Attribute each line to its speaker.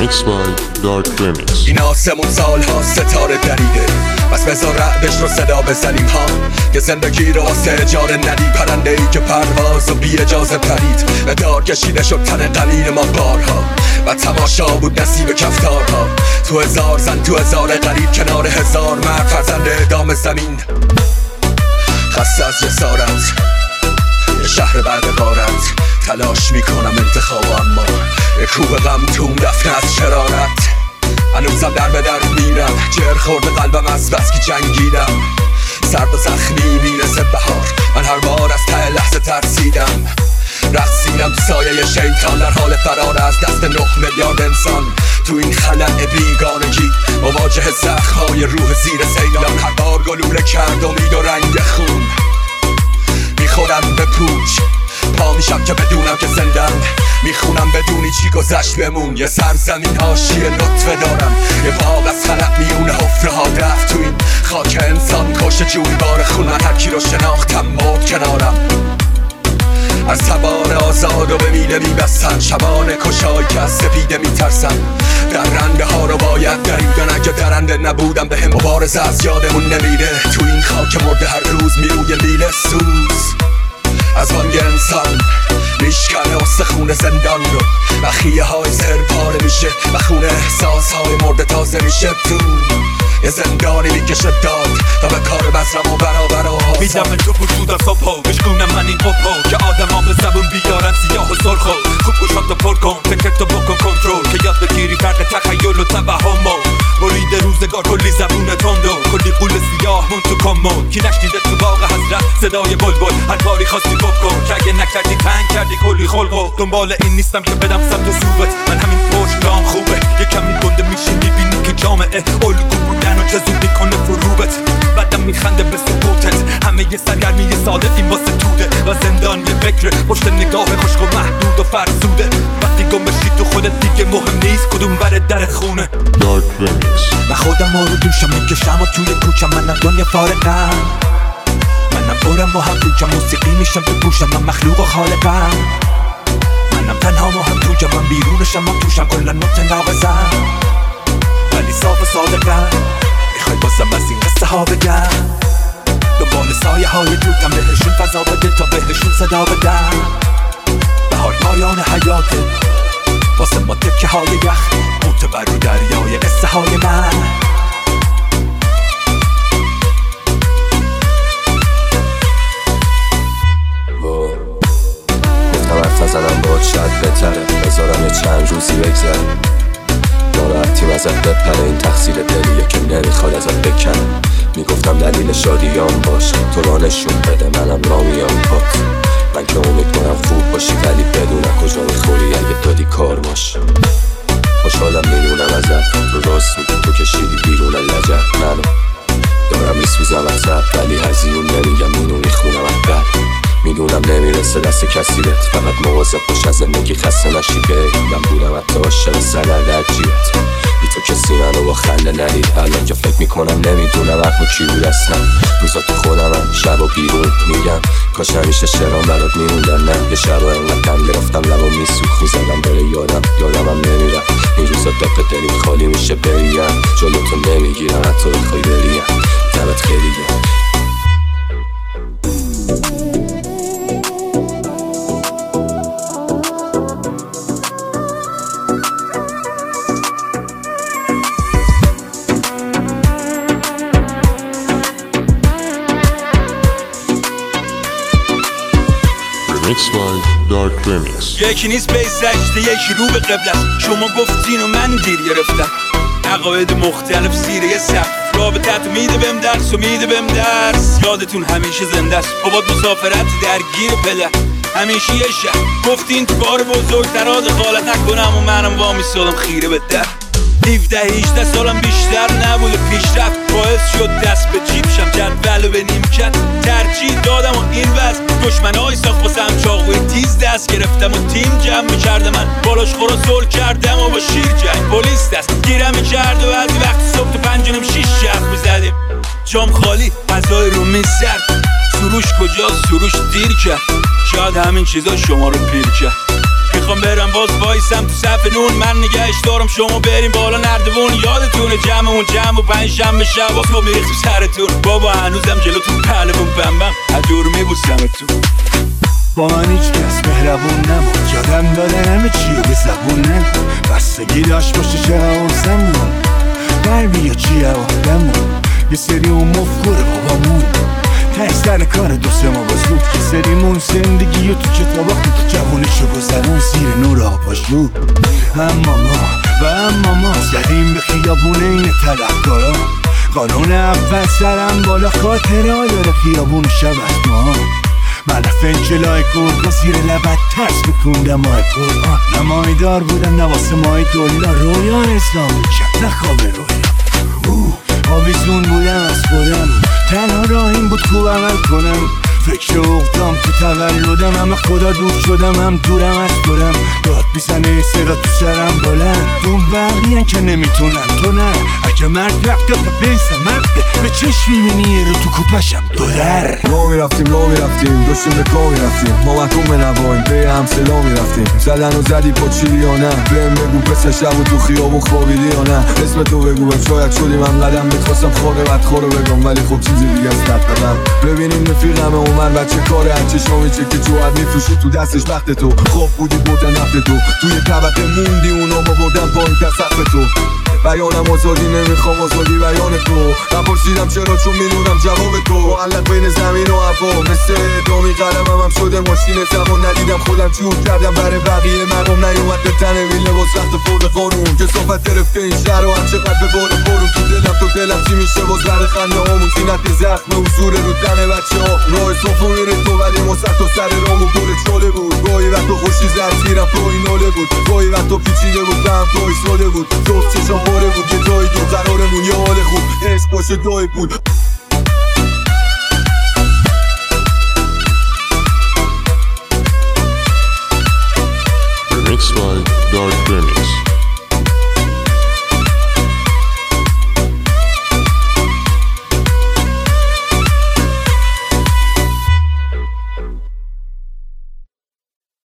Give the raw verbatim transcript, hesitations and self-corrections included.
Speaker 1: Remix by Dark Remix.
Speaker 2: این آسمون سال ها ستاره دریده، بس بذار رعدش رو صدا بزنیم ها، که زندگی رو واسه اجاره ندی. پرنده ای که پرواز و بی اجازه پرید، به دار کشیده شد تن قلیل ما بارها، و تماشا بود نصیب کفتارها. تو هزار زن تو هزار غریب، کنار هزار مرد فرزند اعدام زمین. خسته از جسارت یه شهر بعد غارت، تلاش میکنم انتخاب، اما یه کوه غم توم دفنه از شرارت. هنوزم در به در میرم، جر خورده قلبم از بس که جنگیدم. سرد و زخمی میرسه بهار، من هر بار از ته لحظه ترسیدم. رقصیدم تو سایه شیطان، در حال فرار از دست نه میلیارد انسان. تو این خلأ بیگانگی مواجه زخم‌های روح زیر سیلان. هر بار گلوله کرد امید و رنگ خون، میخورم به پوچ پا میشم که بدونم که زندم. میخونم بدونی چی گذشت بمون. یه سرزمین حاشیه لطفه دارم، یه باغ از خلق میونه حفره ها رفت. تو این خاک انسان کش جوی بار خون، من هر کی رو شناختم مرد کنارم. از تبار آزاد و به میله میبستن، شبان کشایی که از سپیده میترسن. در رنده ها رو باید دریدن، اگه درنده نبودم به هم مبارزه از یادمون نمیره. تو این خاک مرده هر روز میروی لیله سوز، از بانگ انسان میشکنه استخون زندان رو، و خیه های زر پاره میشه و خونه احساس های مرده تازه میشه. تو یه زندانی میکشه داد تا به کار بزرم و برابر و آسان.
Speaker 3: میدم تو پرسود از صبح بشکونم من این قبها، که آدم ها به زبون بیارن سیاه و سرخو. خوب گوشات پر کن، فکرتو بکن کنترل، که یاد بگیری فرق تخیل و توهم. برید روزگار کلی زبون تندو، کلی قول سیاه مون تو کمون. کی نشنیده تو باغ حضرت صدای بلبل، هر کاری خواستی بکن، که اگه نکردی تنگ کردی کلی خلقو. دنبال این نیستم که بدم سمت و سوبت، من همین پشت رام خوبه. یه کمی گنده میشی میبینی که جامعه الگو بودن و که زود میکنه فروبت. بعدم میخنده به سکوتت، همه یه سرگرمی ساده این واسه توده. و زندان یه فکر پشت نگاه خشک و محدود و فرسوده. وقتی گم بشی تو خودت دیگه مهم نیست کدوم بره در خونه.
Speaker 1: Dark Remix.
Speaker 3: من خودم رو دوشم میکشم و توی کوچم، منم دنیا فارغم. منم برم و هم توجم، موسیقی میشم تو گوشم، من مخلوق و خالقم. منم تنها و هم توجم، من بیرونشم و توشم، کلن متناقضم ولی صاف و صادقم. میخوای بازم از این قصه ها بگم، دنبال سایه های دوتم، بهشون فضا بده تا بهشون صدا بدم. بهار پایان حیاته واسه ما تکه های یخ، معتبر رو دریای قصه های من.
Speaker 4: گفتم حرف نزنم باید شاید بهتره، بذارم یه چند روزی بگذره. ناراحتیم ازت بپره، این تقصیر دلیه که نمیخواد ازت بکنه. میگفتم دلیل شادیام باشه، تو را نشون بده منم را میام پات. من که امید کنم خوب باشی، ولی بدونم کجا میخوری اگه دادی کار باشه. خوشحالم میدونم ازت، تو راست میگی تو کشیدی بیرون لجب. منو دارم میسوزم ازت، ولی هزیون نمیگم اینو میخونم اکبر. میدونم نمیرسه دست کسی بهت، فقط مواظب باش از زندگی خسته نشی. که من بودم حتی عاشق سند عجیبت، بی تو کسی منو با خنده ندید. الان که فکر میکنم نمیدونم حق کی بود اصلا. روزا تو خودمم شب و بیرون میگم، کاش همیشه شعرام برات میموندن. نه یه شب انقدر غم گرفتم لبا میسوخت، میزدم بره یادم یادمم نمیرم. این روزا دق دلیم خالی میشه بریم، جلوتون نمیگیرم حتی بخوای بریم. دمت خیلی گرم.
Speaker 1: Remix by Dark Remix.
Speaker 5: یکی نیست به سجده، یکی رو به قبله. شما گفتین و من دیر گرفتم، عقاید مختلف زیره سخت. رابطت میده بهم درس و میده بهم درس. یادتون همیشه زنده است، بابات مسافرت درگیر پله. همیشه یه شهر گفتین تو بار بزرگترها دخالت نکنم، و منم وامیستادم خیره به در. هفده هجده سالم بیشتر نبوده، پیشرفت باعث شد دست به جیبشم، جدولو به نیمکت ترجیح دادم. و این وضع دشمنای ساخت واسم چاقوی تیز دست گرفتم، و تیم جمع میکرده من بالاش خورا سول کردم و با شیر جنگ. پلیس دست گیرم میکرد و بعضی وقت صبح تو پنج و نیم شیش شخ میزدیم، جام خالی غذای رو میز سرد. سروش کجا سروش دیر کرد، شاید همین چیزا شما رو پیر کرد. میخوام میخوام برم باز وایسم تو صف نون من نگهش دارم شما بریم بالا نردبون یادتونه جمع اون جمع و پنج شنبه شب تو میریخت تو سرتون بابا هنوزم جلوتون پهلوون بمبم هدور میبوسمتون
Speaker 6: با من هیچ کس مهربون نبود یادم داده همه چی رو به زبون نکن بستگی داشت باشه چه حواسمون قلبی یا چی آدمون یه سری اون مفکوره بابامون ته سر کار دو سه ما بزود که سریمون زندگی و تو کتاب آخون تو جوونشو گذرون زیر نور آباشو اما ما و اما ما زدیم به خیابون این طلبکارا قانون اول سرم بالا خاطره ها داره خیابون شب از ما من رفت جلای گرگا زیر لبت ترس بکوندم ماه قرآن نمای دار بودم نواسه ماه دلار رویا اسلامی کرد نخواب رویا آویزون بودم از خودم تنها راه این بود خوب عمل کنم فکر اقدام تو تولدم همه خدا دور شدم هم دورم از دورم داد بیزنه صدا تو سرم بلند اون بقیهن که نمیتونن تو نه اگه مرد رفته تا بنسه مرده به چشم میبینی رو تو کوپشم دو در
Speaker 7: ما میرفتیم ما میرفتیم داشتیم به کار میرفتیم ما محکوم به نوایم به همسلا میرفتیم زدن و زدی پا چیلی یا نه بهم بگو پس شب و تو خیابون خوابیدی یا نه اسم تو بگو شاید شدیم هم قدم میخواستم خاره بدخواره بگم ولی خب چیزی دیگه از دست دادم ببینیم رفیقم اومد بچه کاره هرچه شامی چه که جوهر میفروشی تو دستش وقت تو خواب بودی بردن نفت تو توی طبقه موندی اونا ما بردن پایین تا سقف تو بیانم آزادی نمیخوام آزادی بیان تو نپرسیدم چرا چون میدونم جواب تو معلق بین زمین و هوا مثل ادامی قلمم هم شده ماشین زمان ندیدم خودم جور کردم برای بقیه مقام نیومد به تنه ویل لباس رخت فرد قانون کسافت گرفته این شهر و هم چقدر به بار بارون تو دلم تو دلم چی میشه باز بر خنده همون زینت زخم حضور رو تن بچه ها راه صفا میره تو ولی مصد تو سر رامو گل چاله بود گاهی وقت تو خوشی زد زیرم تو این ناله بود گاهی وقت تو پیچیده بود دم تو ایستاده بود تو چشم باره بود یه جایی دو قرارمون یه حال خوب عشق باشه دای بود
Speaker 1: Remixed by Dark Remix.